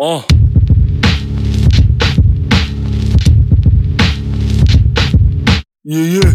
Yeah.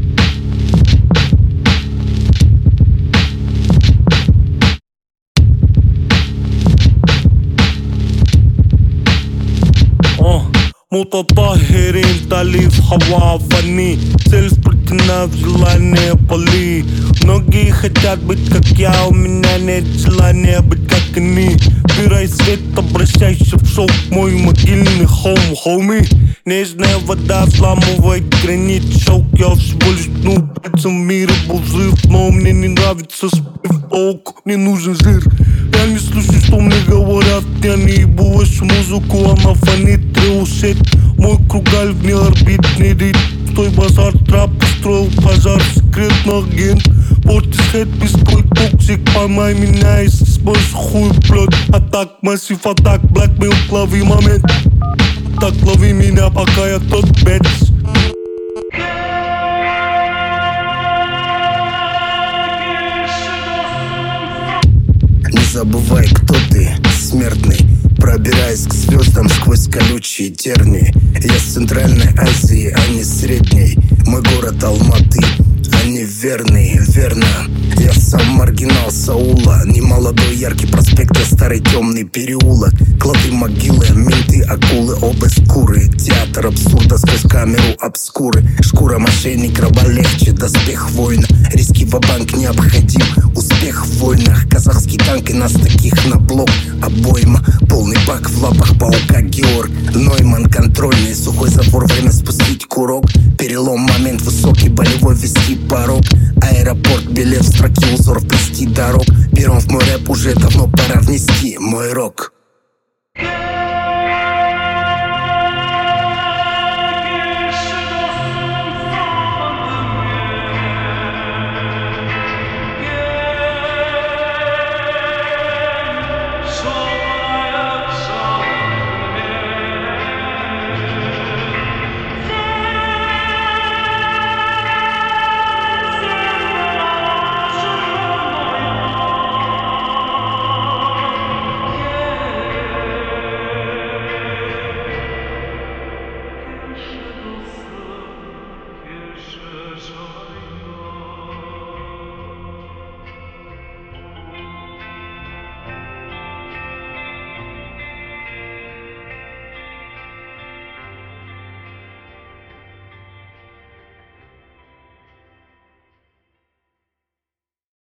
متطهرين تأليف هوا فني سيلف برتنا в желание поли. Многие хотят быть как я, у меня нет желания быть как они. Убирай свет, обращайся в шоу, мой могильный хоум, хоуми. Нежная вода взламывает гранит, шок. Я всего лишь в мире был жив, но мне не нравится спив. Толк, мне нужен жир. Я не слышу, что мне говорят, я не ебу вашу музыку, она фонит, треусет. Мой кругаль вне орбит, не рит. Стой базар, трап, устроил пожар, секретный агент. Портисхед, биской, токсик, поймай меня, если сможешь хуй плет. Атак, массив, атак, блэкмейл, лови момент. Так лови меня, пока я тот бэтс. Не забывай, кто ты, смертный, пробираясь к звездам сквозь колючие тернии. Я с Центральной Азии, а не Средней. Мой город Алматы, они верный, верно. Я сам маргинал Саула, не молодой яркий проспект, а старый темный переулок. Клады, могилы, менты, акулы, оба скуры. Театр абсурда сквозь камеру обскуры. Шкура мошенник, раба легче, доспех воина. Риски ва-банк необходим, успех в войнах. Казахский танк и нас таких на блок. Обойма, полный бак в лапах паука Георг Нойман, контрольный, сухой забор, время спустить курок. Перелом, момент, высокий болевой, вести порог. Аэропорт, билет в строке, узор вплести дорог. Первым в мой рэп уже давно пора внести мой рок.